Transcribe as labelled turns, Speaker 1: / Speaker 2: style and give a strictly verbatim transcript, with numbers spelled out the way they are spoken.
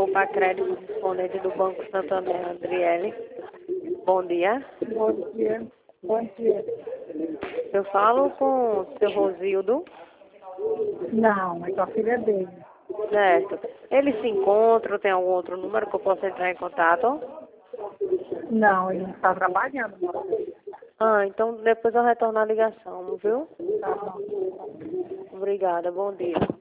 Speaker 1: ligou para crédito correspondente do Banco Santander, Adriele. Bom dia.
Speaker 2: Bom dia. Bom dia.
Speaker 1: Eu falo com o seu Rosildo.
Speaker 2: Não, é com a filha dele.
Speaker 1: Certo. Ele se encontra, tem algum outro número que eu possa entrar em contato?
Speaker 2: Não, ele não está trabalhando. Não.
Speaker 1: Ah, então depois eu retorno a ligação, viu?
Speaker 2: Tá bom.
Speaker 1: Obrigada, bom dia.